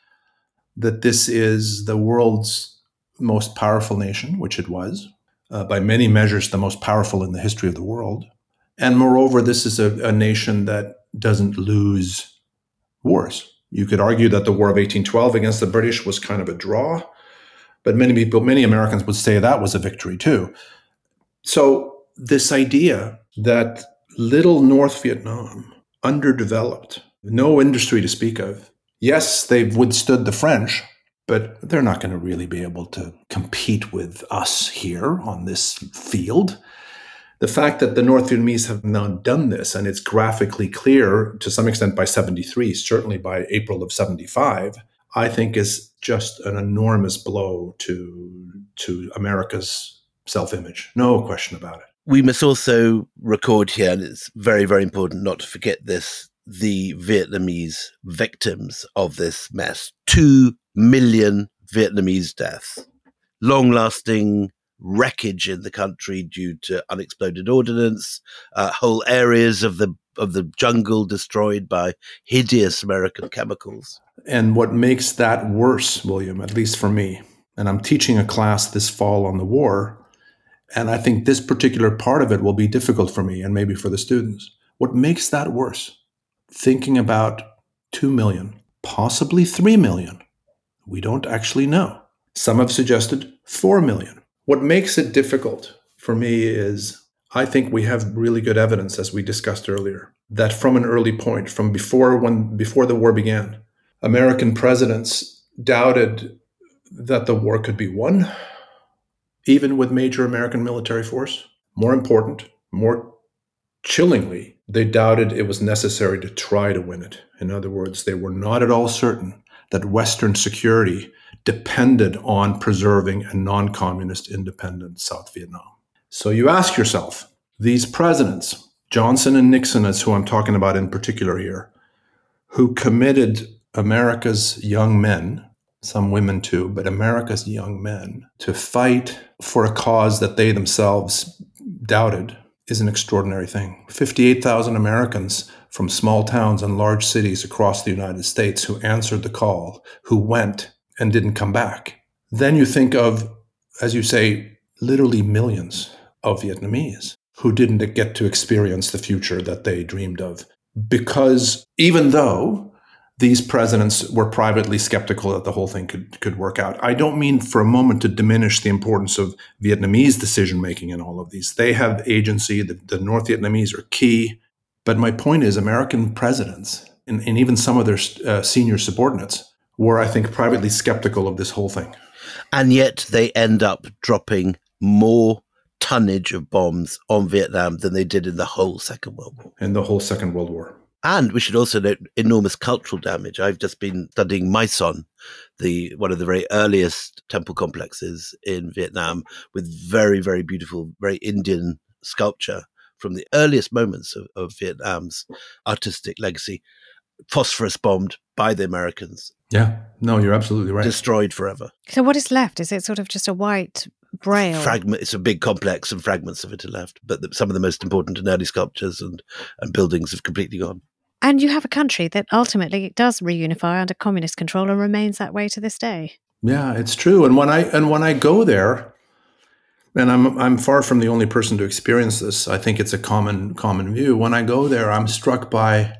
that this is the world's most powerful nation, which it was, uh, by many measures the most powerful in the history of the world. And moreover, this is a, a nation that doesn't lose wars. You could argue that the War of eighteen twelve against the British was kind of a draw, but many people, many Americans would say that was a victory too. So this idea that little North Vietnam, underdeveloped, no industry to speak of. Yes, they've withstood the French, but they're not going to really be able to compete with us here on this field. The fact that the North Vietnamese have now done this, and it's graphically clear to some extent by seventy-three, certainly by April of seventy-five, I think is just an enormous blow to, to America's self-image. No question about it. We must also record here, and it's very, very important not to forget this, the Vietnamese victims of this mess. Two million Vietnamese deaths. Long-lasting wreckage in the country due to unexploded ordnance, uh, whole areas of the of the jungle destroyed by hideous American chemicals. And what makes that worse, William, at least for me, and I'm teaching a class this fall on the war, And I think this particular part of it will be difficult for me and maybe for the students. What makes that worse? Thinking about two million, possibly three million. We don't actually know. Some have suggested four million. What makes it difficult for me is I think we have really good evidence, as we discussed earlier, that from an early point, from before when before the war began, American presidents doubted that the war could be won, even with major American military force. More important, more chillingly, they doubted it was necessary to try to win it. In other words, they were not at all certain that Western security depended on preserving a non-communist independent South Vietnam. So you ask yourself, these presidents, Johnson and Nixon is who I'm talking about in particular here, who committed America's young men, some women too, but America's young men, to fight for a cause that they themselves doubted, is an extraordinary thing. fifty-eight thousand Americans from small towns and large cities across the United States who answered the call, who went and didn't come back. Then you think of, as you say, literally millions of Vietnamese who didn't get to experience the future that they dreamed of. Because even though these presidents were privately skeptical that the whole thing could, could work out, I don't mean for a moment to diminish the importance of Vietnamese decision-making in all of these. They have agency, the, the North Vietnamese are key. But my point is American presidents, and, and even some of their uh, senior subordinates, were, I think, privately skeptical of this whole thing. And yet they end up dropping more tonnage of bombs on Vietnam than they did in the whole Second World War. In the whole Second World War. And we should also note enormous cultural damage. I've just been studying My Son, the one of the very earliest temple complexes in Vietnam, with very, very beautiful, very Indian sculpture from the earliest moments of, of Vietnam's artistic legacy, phosphorus bombed by the Americans. Yeah, no, you're absolutely right. Destroyed forever. So what is left? Is it sort of just a white braille? Fragment. It's a big complex and fragments of it are left. But the, some of the most important and early sculptures and, and buildings have completely gone. And you have a country that ultimately does reunify under communist control and remains that way to this day. Yeah, it's true. And when I and when I go there, and I'm I'm far from the only person to experience this. I think it's a common common view. When I go there, I'm struck by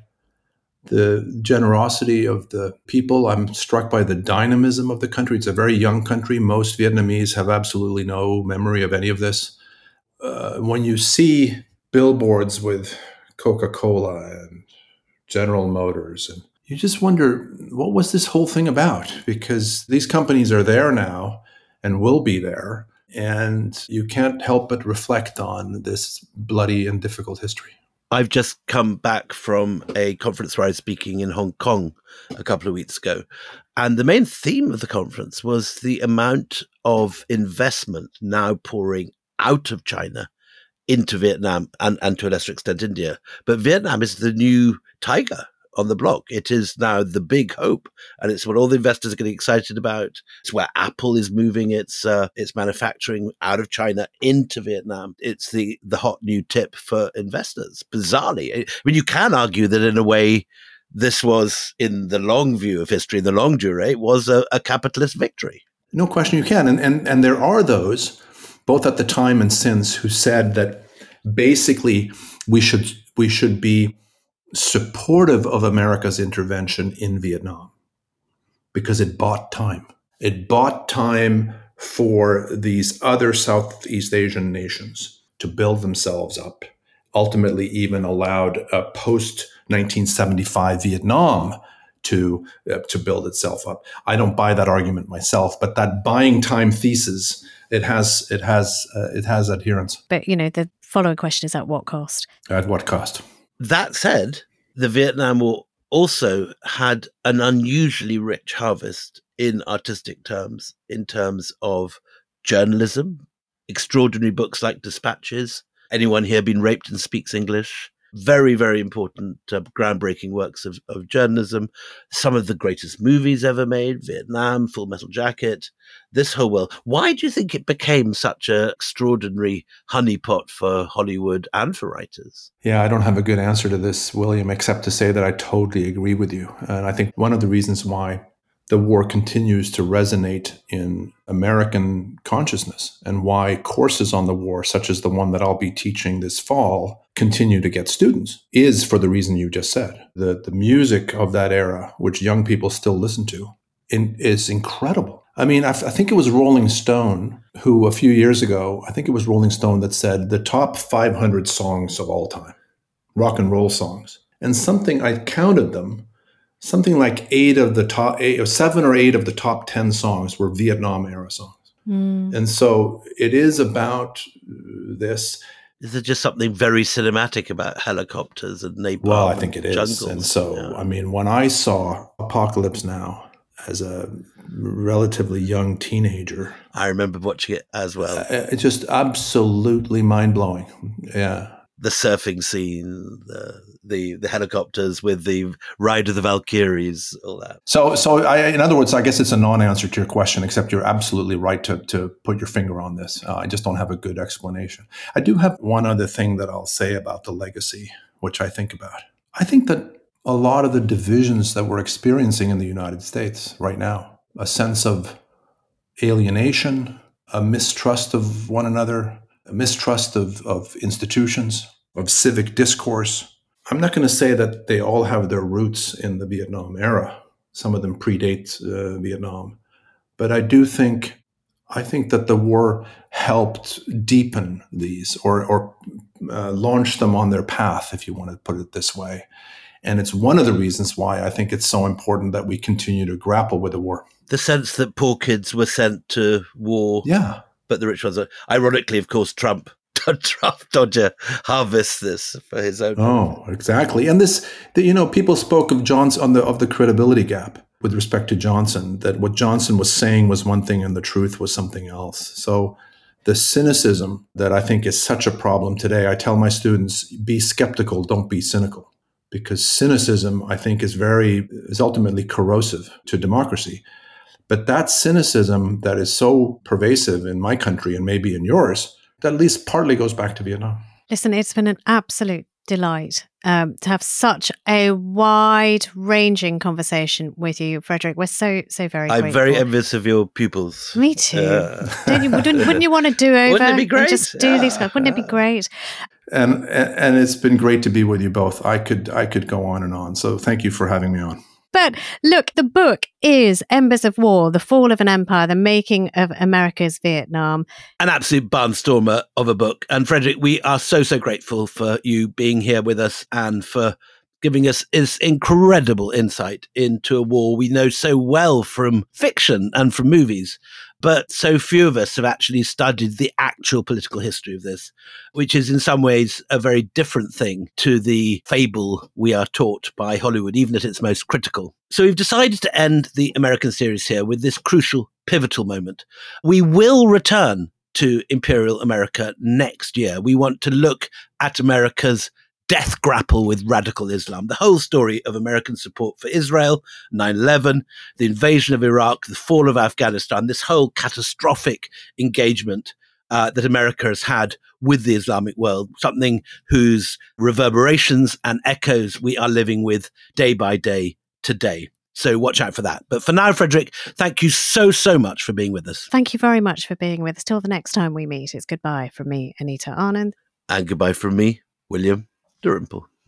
the generosity of the people. I'm struck by the dynamism of the country. It's a very young country. Most Vietnamese have absolutely no memory of any of this. Uh, when you see billboards with Coca-Cola and General Motors, and you just wonder, what was this whole thing about? Because these companies are there now and will be there. And you can't help but reflect on this bloody and difficult history. I've just come back from a conference where I was speaking in Hong Kong a couple of weeks ago. And the main theme of the conference was the amount of investment now pouring out of China into Vietnam and, and to a lesser extent India. But Vietnam is the new tiger on the block. It is now the big hope, and it's what all the investors are getting excited about. It's where Apple is moving its uh, its manufacturing out of China into Vietnam. It's the the hot new tip for investors. Bizarrely, I mean, you can argue that in a way, this was, in the long view of history, the long durée, was a, a capitalist victory. No question you can, and and and there are those, both at the time and since, who said that basically we should we should be supportive of America's intervention in Vietnam because it bought time. It bought time for these other Southeast Asian nations to build themselves up, ultimately even allowed a post nineteen seventy-five Vietnam to uh, to build itself up. I don't buy that argument myself, but that buying time thesis, it has it has uh, it has adherence. But you know, the following question is, at what cost? At what cost? That said, the Vietnam War also had an unusually rich harvest in artistic terms, in terms of journalism, extraordinary books like Dispatches, Anyone Here Been Raped and Speaks English? Very, very important, uh, groundbreaking works of, of journalism. Some of the greatest movies ever made, Vietnam, Full Metal Jacket, this whole world. Why do you think it became such an extraordinary honeypot for Hollywood and for writers? Yeah, I don't have a good answer to this, William, except to say that I totally agree with you. And I think one of the reasons why the war continues to resonate in American consciousness and why courses on the war, such as the one that I'll be teaching this fall, continue to get students is for the reason you just said. The, the music of that era, which young people still listen to, in, is incredible. I mean, I, I think it was Rolling Stone who a few years ago, I think it was Rolling Stone that said the top five hundred songs of all time, rock and roll songs. And something, I counted them, something like eight of the top eight or seven or eight of the top ten songs were Vietnam era songs. Mm. And so it is about this. Is there just something very cinematic about helicopters and napalm? Well, I think it is. Jungles? And so, yeah. I mean, when I saw Apocalypse Now as a relatively young teenager, I remember watching it as well. It's just absolutely mind-blowing. Yeah. The surfing scene, the, the the helicopters with the Ride of the Valkyries, all that. So, so I, in other words, I guess it's a non-answer to your question, except you're absolutely right to, to put your finger on this. Uh, I just don't have a good explanation. I do have one other thing that I'll say about the legacy, which I think about. I think that a lot of the divisions that we're experiencing in the United States right now, a sense of alienation, a mistrust of one another, a mistrust of, of institutions, of civic discourse. I'm not going to say that they all have their roots in the Vietnam era. Some of them predate uh, Vietnam. But I do think, I think that the war helped deepen these or, or uh, launch them on their path, if you want to put it this way. And it's one of the reasons why I think it's so important that we continue to grapple with the war. The sense that poor kids were sent to war. Yeah. But the rich ones are, ironically, of course, Trump, Trump Dodger harvests this for his own. Oh, exactly. And this, the, you know, people spoke of Johnson on the of the credibility gap with respect to Johnson, that what Johnson was saying was one thing and the truth was something else. So the cynicism that I think is such a problem today, I tell my students, be skeptical, don't be cynical, because cynicism, I think, is very, is ultimately corrosive to democracy. But that cynicism that is so pervasive in my country and maybe in yours, that at least partly goes back to Vietnam. Listen, it's been an absolute delight um, to have such a wide-ranging conversation with you, Frederick. We're so, so very I'm grateful. very envious of your pupils. Me too. Uh, Don't you, wouldn't, wouldn't you want to do over? Wouldn't it be great? And just do these guys? Wouldn't it be great? And and it's been great to be with you both. I could I could go on and on. So thank you for having me on. But look, the book is Embers of War, The Fall of an Empire, The Making of America's Vietnam. An absolute barnstormer of a book. And Frederick, we are so, so grateful for you being here with us and for giving us this incredible insight into a war we know so well from fiction and from movies. But so few of us have actually studied the actual political history of this, which is in some ways a very different thing to the fable we are taught by Hollywood, even at its most critical. So we've decided to end the American series here with this crucial, pivotal moment. We will return to Imperial America next year. We want to look at America's death grapple with radical Islam, the whole story of American support for Israel, nine eleven, the invasion of Iraq, the fall of Afghanistan, this whole catastrophic engagement uh, that America has had with the Islamic world, something whose reverberations and echoes we are living with day by day today. So watch out for that. But for now, Frederick, thank you so, so much for being with us. Thank you very much for being with us. Till the next time we meet, it's goodbye from me, Anita Anand. And goodbye from me, William Dalrymple.